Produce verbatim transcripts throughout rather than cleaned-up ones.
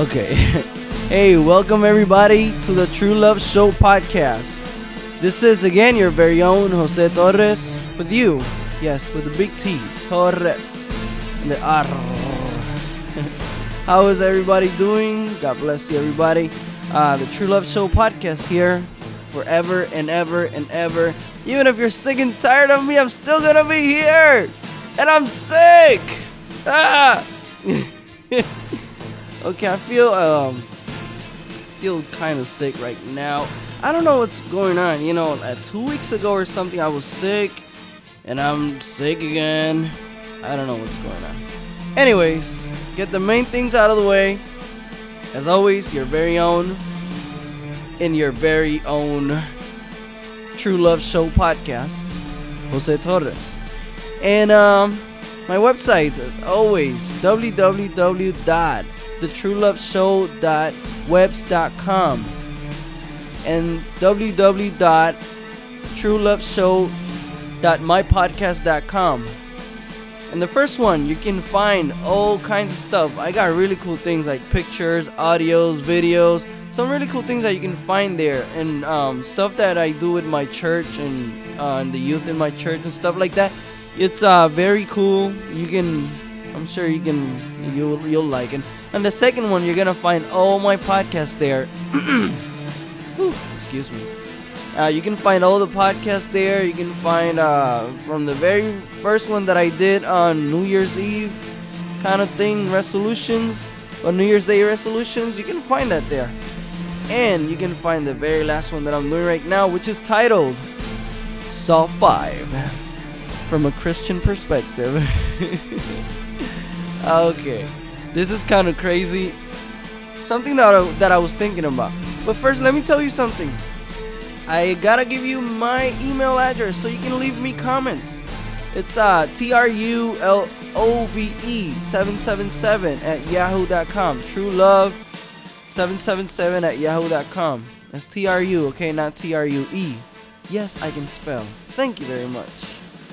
Okay. Hey, welcome everybody to the True Love Show podcast. This is again your very own Jose Torres with you. Yes, with the big T, Torres, and the R. How is everybody doing? God bless you, everybody. Uh, the True Love Show podcast here forever and ever and ever. Even if you're sick and tired of me, I'm still gonna be here. And I'm sick. Ah. Okay, I feel um feel kind of sick right now. I don't know what's going on. You know, uh, two weeks ago or something, I was sick, and I'm sick again. I don't know what's going on. Anyways, get the main things out of the way. As always, your very own, in your very own True Love Show podcast, Jose Torres. And um, my website, as always, w w w dot the true love show dot webs dot com and w w w dot true love show dot my podcast dot com. And the first one, you can find all kinds of stuff. I got really cool things like pictures, audios, videos, some really cool things that you can find there, and um, stuff that I do with my church and, uh, and the youth in my church and stuff like that. It's uh, very cool. You can, I'm sure you can, you'll, you'll like it. And the second one, you're gonna find all my podcasts there. Ooh, excuse me. Uh, you can find all the podcasts there. You can find uh, from the very first one that I did on New Year's Eve kind of thing, resolutions, or New Year's Day resolutions. You can find that there. And you can find the very last one that I'm doing right now, which is titled Saw five, from a Christian perspective. Okay, this is kind of crazy. Something that I, that I was thinking about. But first, let me tell you something. I gotta give you my email address so you can leave me comments. It's uh T R U L O V E seven seven seven at yahoo dot com. True Love seven seven seven at yahoo dot com. That's T R U, okay, not T R U E. Yes, I can spell. Thank you very much.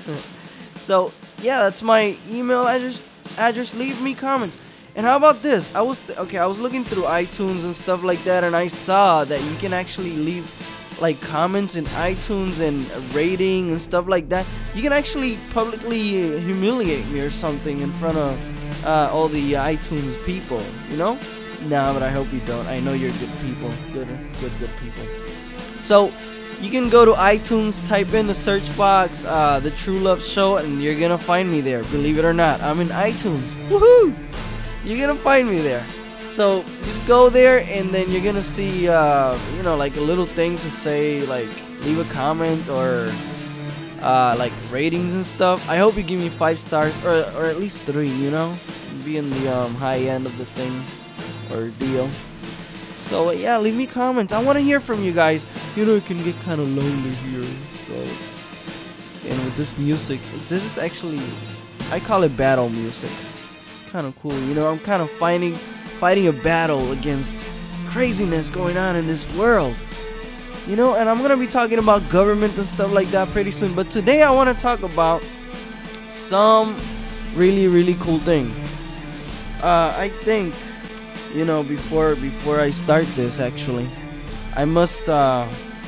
So, yeah, that's my email address. Address. Leave me comments. And how about this? I was th- okay. I was looking through iTunes and stuff like that, and I saw that you can actually leave like comments in iTunes and rating and stuff like that. You can actually publicly humiliate me or something in front of uh, all the iTunes people. You know? Nah, but I hope you don't. I know you're good people. Good, good, good people. So you can go to iTunes, type in the search box, uh, The True Love Show, and you're gonna find me there. Believe it or not, I'm in iTunes. Woohoo! You're gonna find me there. So just go there, and then you're gonna see, uh, you know, like a little thing to say, like leave a comment or uh, like ratings and stuff. I hope you give me five stars or or at least three. You know, be in the um, high end of the thing or deal. So yeah, leave me comments. I want to hear from you guys. You know, it can get kind of lonely here. So, and with this music, this is actually, I call it battle music. It's kind of cool. You know, I'm kind of fighting, fighting a battle against craziness going on in this world. You know, and I'm gonna be talking about government and stuff like that pretty soon. But today I want to talk about some really, really cool thing. Uh, I think. You know, before before I start this, actually, I must uh,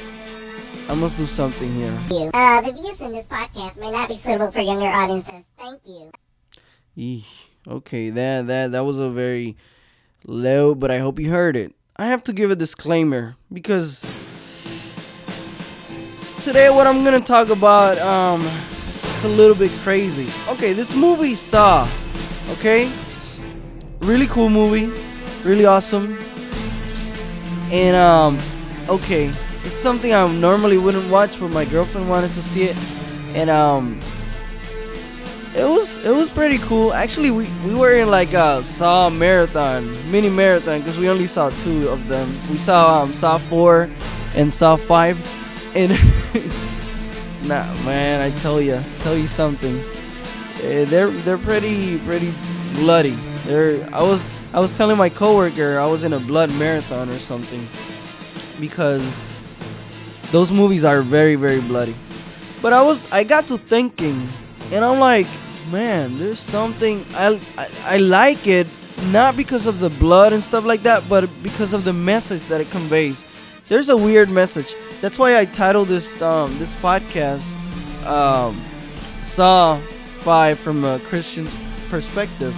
I must do something here. Uh, the views in this podcast may not be suitable for younger audiences. Thank you. Eesh. Okay, that that that was a very low, but I hope you heard it. I have to give a disclaimer because today what I'm gonna talk about, um, it's a little bit crazy. Okay, this movie Saw. Okay, really cool movie. Really awesome. And um okay, it's something I normally wouldn't watch, but my girlfriend wanted to see it, and um it was it was pretty cool. Actually, we we were in like a Saw marathon, mini marathon, because we only saw two of them. We saw um Saw four and Saw five, and nah, man, I tell you, tell you something. Uh, they're they're pretty pretty bloody. There, I was I was telling my coworker I was in a blood marathon or something, because those movies are very, very bloody. But I was I got to thinking, and I'm like, man, there's something I I, I like it, not because of the blood and stuff like that, but because of the message that it conveys. There's a weird message. That's why I titled this um this podcast um Saw five from a Christian's perspective.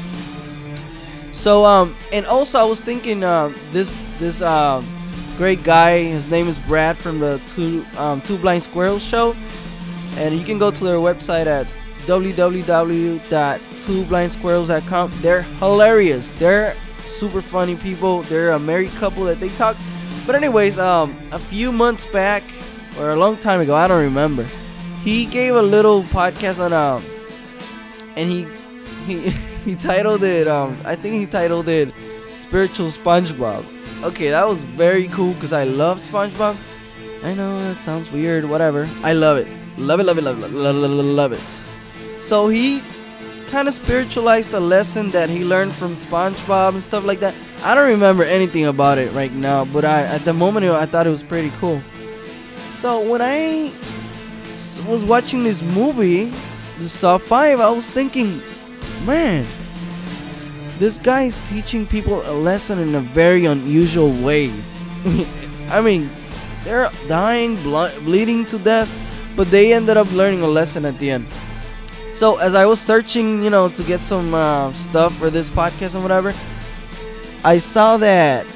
So um and also I was thinking uh, this this um great guy, his name is Brad from the Two um, Two Blind Squirrels show, and you can go to their website at w w w dot two blind squirrels dot com. They're hilarious. They're super funny people. They're a married couple that they talk. But anyways, um, a few months back, or a long time ago, I don't remember, he gave a little podcast on um, and he he he titled it um, I think he titled it Spiritual SpongeBob. Okay, that was very cool because I love SpongeBob. I know that sounds weird, whatever. I love it, love it, love it, love it, love it, love it. So he kind of spiritualized a lesson that he learned from SpongeBob and stuff like that. I don't remember anything about it right now, but I at the moment I thought it was pretty cool. So when I was watching this movie, the Saw five, I was thinking, man, this guy is teaching people a lesson in a very unusual way. I mean, they're dying, ble- bleeding to death, but they ended up learning a lesson at the end. So as I was searching, you know, to get some uh, stuff for this podcast and whatever, I saw that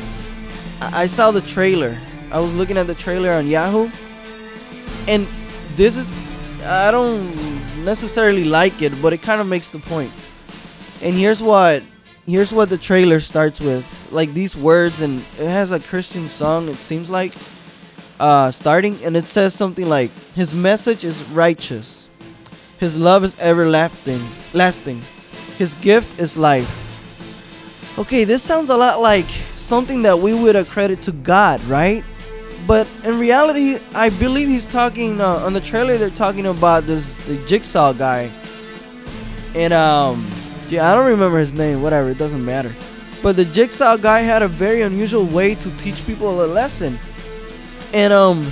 I saw the trailer. I was looking at the trailer on Yahoo, and this is, I don't necessarily like it, but it kind of makes the point. And here's what here's what the trailer starts with, like these words, and it has a Christian song, it seems like, uh, starting, and it says something like, "His message is righteous. His love is everlasting. Lasting. His gift is life." Okay, this sounds a lot like something that we would accredit to God, right? But in reality, I believe he's talking uh, on the trailer. They're talking about this the Jigsaw guy, and um, yeah, I don't remember his name. Whatever, it doesn't matter. But the Jigsaw guy had a very unusual way to teach people a lesson, and um,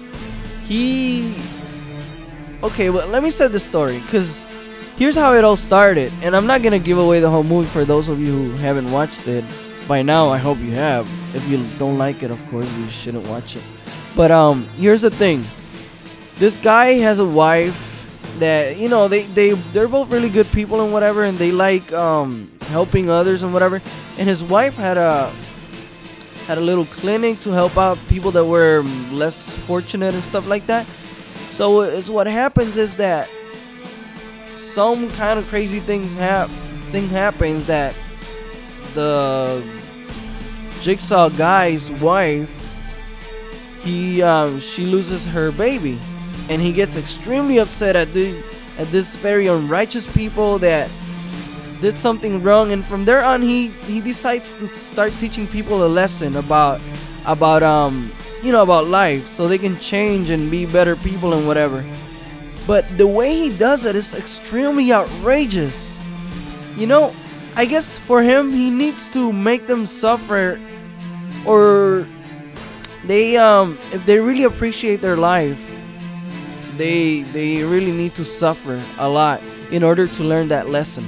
he. Okay, well, let me set the story, because here's how it all started. And I'm not going to give away the whole movie for those of you who haven't watched it. By now, I hope you have. If you don't like it, of course, you shouldn't watch it. But um, here's the thing. This guy has a wife that, you know, they, they, they're both really good people and whatever, and they like um, helping others and whatever. And his wife had a, had a little clinic to help out people that were less fortunate and stuff like that. So it's what happens is that some kind of crazy things hap- thing happens that the Jigsaw guy's wife, he um, she loses her baby, and he gets extremely upset at the at this very unrighteous people that did something wrong, and from there on he he decides to start teaching people a lesson about about um. you know, about life, so they can change and be better people and whatever. But the way he does it is extremely outrageous. You know, I guess for him, he needs to make them suffer, or they, um, if they really appreciate their life, they they really need to suffer a lot in order to learn that lesson.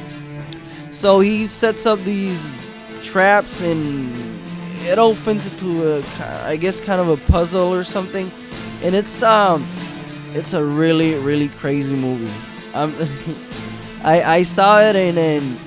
So he sets up these traps, and it all fits into a, I guess, kind of a puzzle or something, and it's um, it's a really really crazy movie. Um, I I saw it and and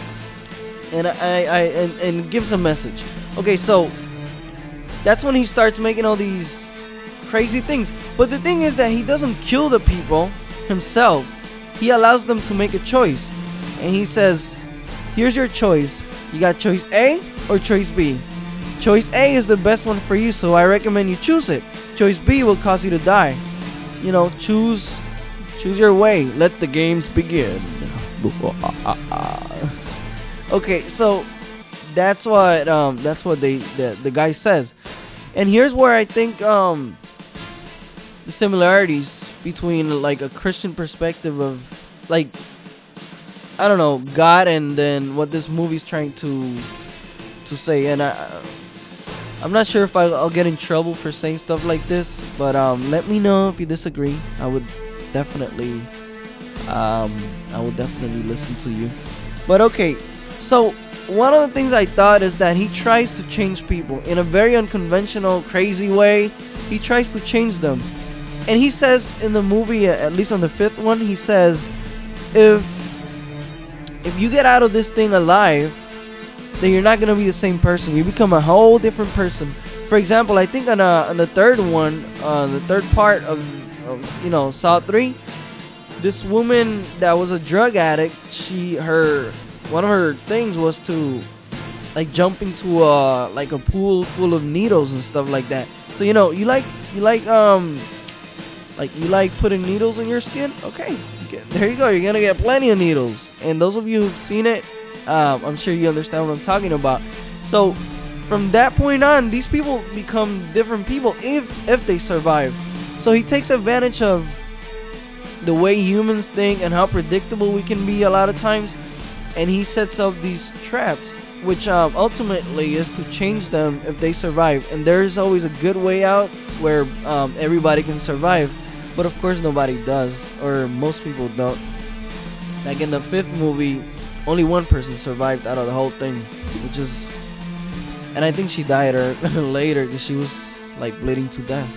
and I I and, and gives a message. Okay, so that's when he starts making all these crazy things. But the thing is that he doesn't kill the people himself. He allows them to make a choice, and he says, "Here's your choice. You got choice A or choice B. Choice A is the best one for you, so I recommend you choose it. Choice B will cause you to die. You know, choose choose your way. Let the games begin." Okay, so that's what um that's what they the, the guy says. And here's where I think um the similarities between like a Christian perspective of, like, I don't know, God, and then what this movie's trying to to say. And I I'm not sure if I'll, I'll get in trouble for saying stuff like this, but um, let me know if you disagree. I would definitely, um, I will definitely listen to you. But okay, So one of the things I thought is that he tries to change people in a very unconventional, crazy way. He tries to change them. And he says in the movie, at least on the fifth one, he says, if if you get out of this thing alive, then you're not gonna be the same person. You become a whole different person. For example, I think on, uh, on the third one, uh, the third part of, of you know Saw three, this woman that was a drug addict, she her one of her things was to like jump into a like a pool full of needles and stuff like that. So you know you like you like um like you like putting needles in your skin. Okay, get, there you go. You're gonna get plenty of needles. And those of you who've seen it, um, I'm sure you understand what I'm talking about. So from that point on, these people become different people if if they survive. So he takes advantage of the way humans think and how predictable we can be a lot of times, and he sets up these traps, which um, ultimately is to change them if they survive. And there's always a good way out where um, everybody can survive, but of course nobody does, or most people don't. Like in the fifth movie, only one person survived out of the whole thing, which is, and I think she died or later because she was like bleeding to death.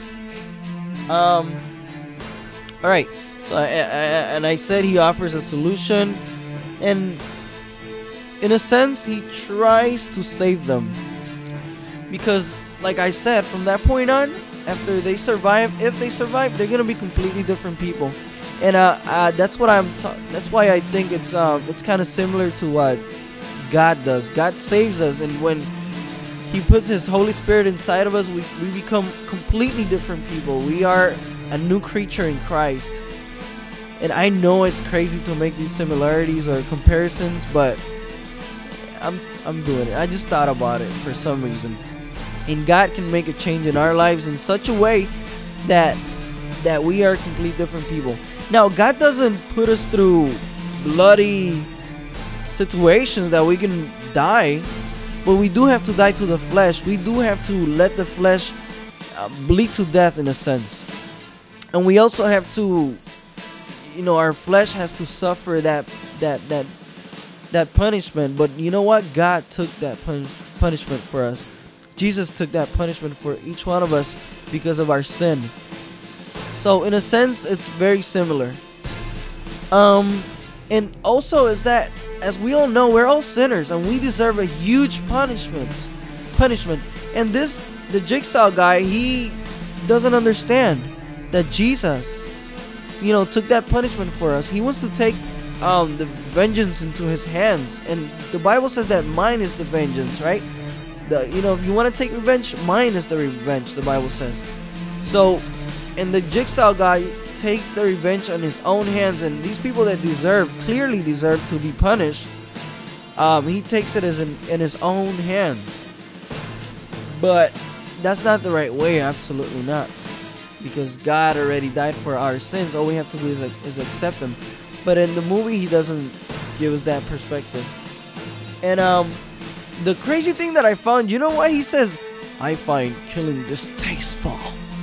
Um. All right. So I, I, and I said he offers a solution, and in a sense he tries to save them, because like I said, from that point on, after they survive, if they survive, they're gonna be completely different people. And uh, uh that's what I'm ta- that's why I think it's um it's kind of similar to what God does. God saves us, and when he puts his Holy Spirit inside of us, we, we become completely different people. We are a new creature in Christ. And I know it's crazy to make these similarities or comparisons, but I'm I'm doing it. I just thought about it for some reason. And God can make a change in our lives in such a way that that we are complete different people. Now, God doesn't put us through bloody situations that we can die, but we do have to die to the flesh. We do have to let the flesh uh, bleed to death in a sense. And we also have to, you know, our flesh has to suffer that that that that punishment. But you know what? God took that pun- punishment for us. Jesus took that punishment for each one of us because of our sin. So in a sense, it's very similar. Um, and also is that, as we all know, we're all sinners and we deserve a huge punishment. Punishment. And this, the Jigsaw guy, he doesn't understand that Jesus, you know, took that punishment for us. He wants to take um, the vengeance into his hands. And the Bible says that mine is the vengeance, right? The, you know, if you want to take revenge, mine is the revenge, the Bible says. So, and the Jigsaw guy takes the revenge on his own hands. And these people that deserve, clearly deserve to be punished, um, he takes it as in, in his own hands. But that's not the right way, absolutely not. Because God already died for our sins. All we have to do is, is accept them. But in the movie, he doesn't give us that perspective. And um, the crazy thing that I found, you know what? He says, I find killing distasteful.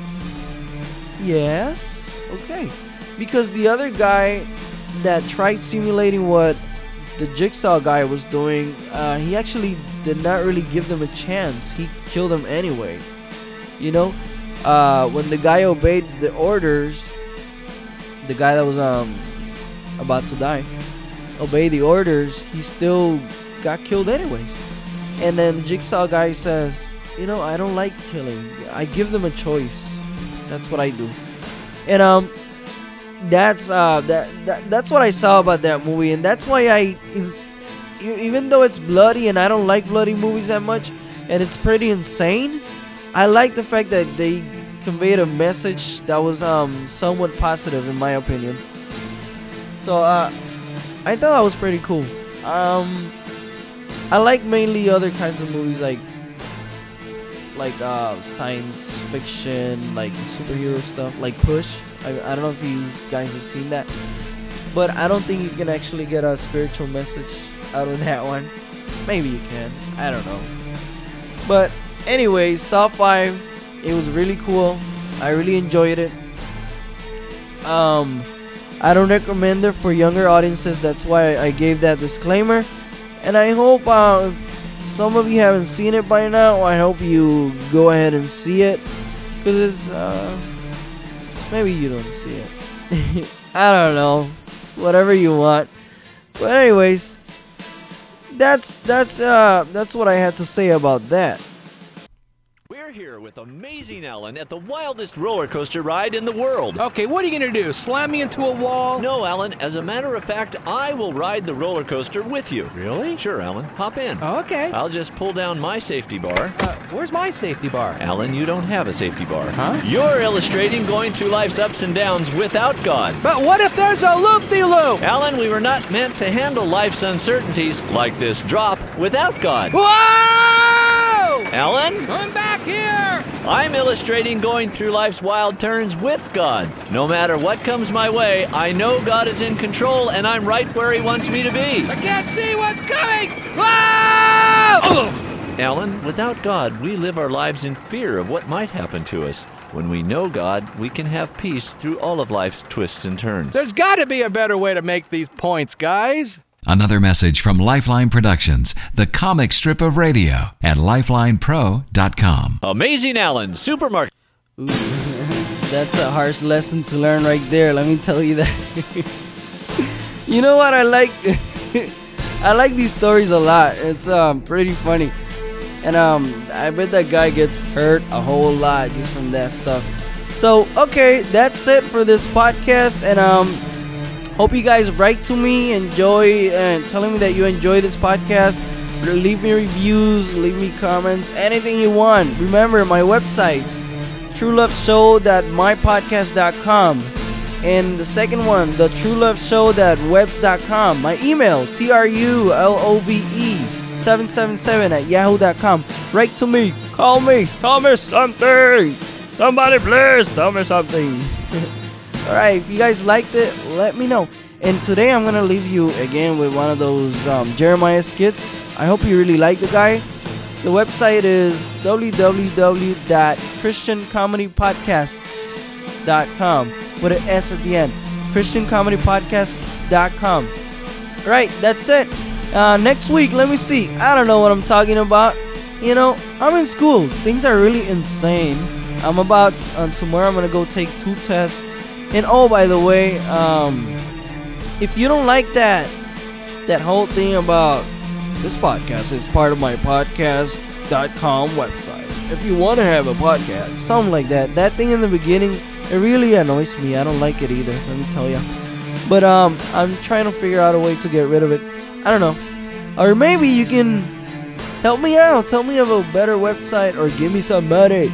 Yes? Okay. Because the other guy that tried simulating what the Jigsaw guy was doing, uh, he actually did not really give them a chance. He killed them anyway. You know? Uh, when the guy obeyed the orders, the guy that was um about to die, obeyed the orders, he still got killed anyways. And then the Jigsaw guy says, you know, I don't like killing. I give them a choice. That's what I do. And um, that's uh that, that that's what I saw about that movie, and that's why I, even though it's bloody and I don't like bloody movies that much, and it's pretty insane, I like the fact that they conveyed a message that was um somewhat positive in my opinion. So uh, I thought that was pretty cool. Um, I like mainly other kinds of movies like like uh science fiction, like superhero stuff, like Push. I I don't know if you guys have seen that, but I don't think you can actually get a spiritual message out of that one. Maybe you can. I don't know. But anyways, Saw five, it was really cool. I really enjoyed it. Um, I don't recommend it for younger audiences. That's why I gave that disclaimer. And I hope uh, if some of you haven't seen it by now, I hope you go ahead and see it. Because it's, uh, maybe you don't see it. I don't know. Whatever you want. But anyways, that's, that's, uh, that's what I had to say about that. We're here with Amazing Alan at the wildest roller coaster ride in the world. Okay, what are you going to do? Slam me into a wall? No, Alan. As a matter of fact, I will ride the roller coaster with you. Really? Sure, Alan. Hop in. Oh, okay. I'll just pull down my safety bar. Uh, where's my safety bar? Alan, you don't have a safety bar. Huh? You're illustrating going through life's ups and downs without God. But what if there's a loop-de-loop? Alan, we were not meant to handle life's uncertainties like this drop without God. Whoa! Alan? I'm back here! I'm illustrating going through life's wild turns with God. No matter what comes my way, I know God is in control and I'm right where He wants me to be. I can't see what's coming! Whoa! Alan, without God, we live our lives in fear of what might happen to us. When we know God, we can have peace through all of life's twists and turns. There's got to be a better way to make these points, guys. Another message from Lifeline Productions, the comic strip of radio at lifeline pro dot com. Amazing Alan, supermarket. Ooh, that's a harsh lesson to learn right there. Let me tell you that. You know what I like? I like these stories a lot. It's um pretty funny, and um I bet that guy gets hurt a whole lot just from that stuff. So okay, that's it for this podcast, and um. Hope you guys write to me, enjoy, and telling me that you enjoy this podcast. Leave me reviews, leave me comments, anything you want. Remember, my website's true love show dot my podcast dot com. And the second one, the true love show dot webs dot com. My email, T R U L O V E seven seven seven at yahoo dot com. Write to me, call me, tell me something. Somebody please tell me something. Alright, if you guys liked it, let me know. And today I'm going to leave you again with one of those um, Jeremiah skits. I hope you really like the guy. The website is w w w dot christian comedy podcasts dot com with an S at the end. christian comedy podcasts dot com. Alright, that's it. Uh, next week, let me see. I don't know what I'm talking about. You know, I'm in school. Things are really insane. I'm about, uh, tomorrow I'm going to go take two tests. And oh, by the way, um, if you don't like that, that whole thing about this podcast is part of my podcast dot com website. If you want to have a podcast, something like that, that thing in the beginning, it really annoys me. I don't like it either, let me tell you. But um, I'm trying to figure out a way to get rid of it. I don't know. Or maybe you can help me out. Tell me of a better website or give me some money.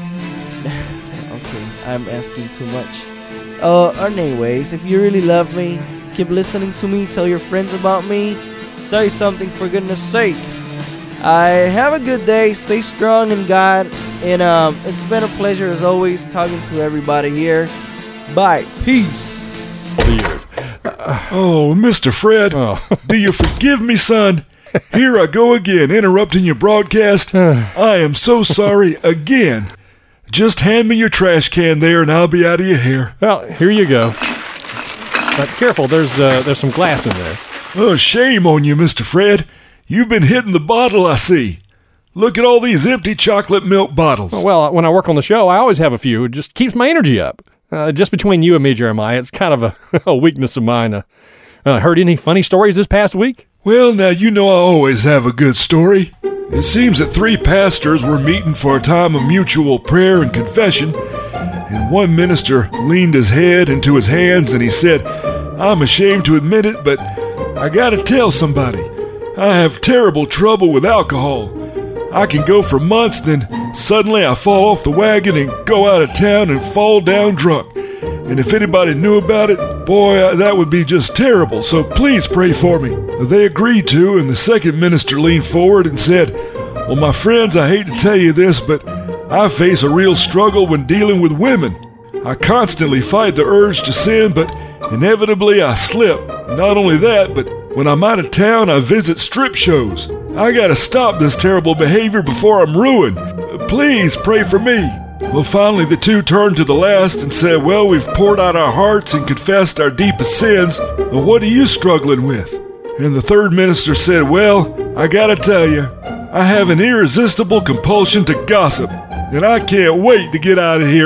Okay, I'm asking too much. Uh, anyways, if you really love me, keep listening to me, tell your friends about me, say something for goodness sake. I have a good day, stay strong in God, and um, it's been a pleasure as always talking to everybody here. Bye, peace. Years. Uh, oh, Mister Fred, oh. Do you forgive me, son? Here I go again, interrupting your broadcast. I am so sorry again. Just hand me your trash can there, and I'll be out of your hair. Well, here you go. But careful, there's uh, there's some glass in there. Oh, shame on you, Mister Fred. You've been hitting the bottle, I see. Look at all these empty chocolate milk bottles. Well, when I work on the show, I always have a few. It just keeps my energy up. Uh, just between you and me, Jeremiah, it's kind of a, a weakness of mine. Uh, uh, heard any funny stories this past week? Well, now, you know I always have a good story. It seems that three pastors were meeting for a time of mutual prayer and confession, and one minister leaned his head into his hands and he said, I'm ashamed to admit it, but I gotta tell somebody. I have terrible trouble with alcohol. I can go for months, then suddenly I fall off the wagon and go out of town and fall down drunk. And if anybody knew about it, boy, that would be just terrible, so please pray for me. They agreed to, and the second minister leaned forward and said, Well, my friends, I hate to tell you this, but I face a real struggle when dealing with women. I constantly fight the urge to sin, but inevitably I slip. Not only that, but when I'm out of town, I visit strip shows. I gotta stop this terrible behavior before I'm ruined. Please pray for me. Well, finally, the two turned to the last and said, Well, we've poured out our hearts and confessed our deepest sins. Well, what are you struggling with? And the third minister said, Well, I gotta tell you, I have an irresistible compulsion to gossip, and I can't wait to get out of here.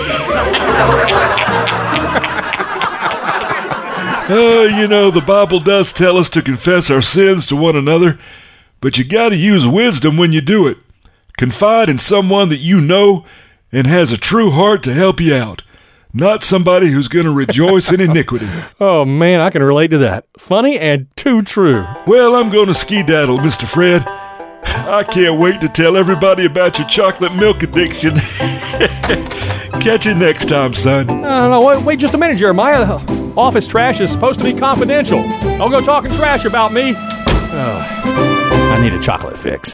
Oh, you know, the Bible does tell us to confess our sins to one another, but you gotta use wisdom when you do it. Confide in someone that you know and has a true heart to help you out, not somebody who's gonna rejoice in iniquity. Oh, man, I can relate to that. Funny and too true. Well, I'm gonna skedaddle, Mister Fred. I can't wait to tell everybody about your chocolate milk addiction. Catch you next time, son. Uh, no, wait, wait just a minute, Jeremiah. Office trash is supposed to be confidential. Don't go talking trash about me. Oh, I need a chocolate fix.